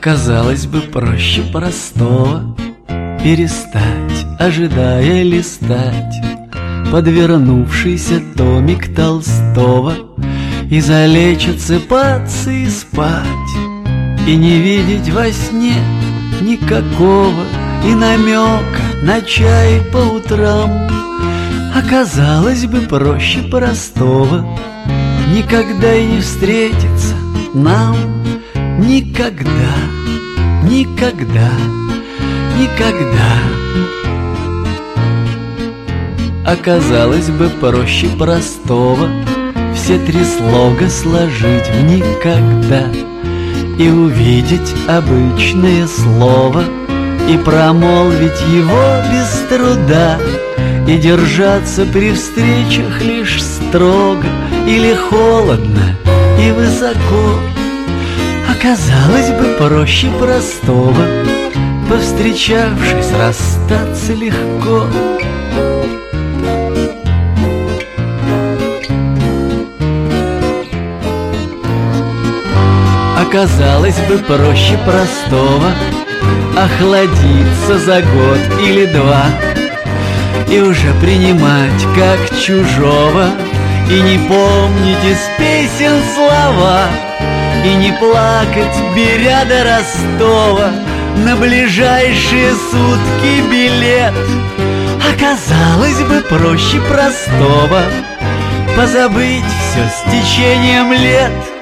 Оказалось бы, проще простого перестать, ожидая листать подвернувшийся томик Толстого, и залечь, отсыпаться и спать, и не видеть во сне никакого и намека на чай по утрам. Оказалось бы, проще простого никогда и не встретиться нам. Никогда, никогда, никогда. Оказалось бы, проще простого все три слога сложить в никогда и увидеть обычное слово, и промолвить его без труда, и держаться при встречах лишь строго или холодно и высоко. Оказалось бы, проще простого повстречавшись расстаться легко. Оказалось бы, проще простого охладиться за год или два и уже принимать как чужого, и не помнить из песен слова, и не плакать, беря до Ростова на ближайшие сутки билет. Оказалось бы, проще простого позабыть все с течением лет.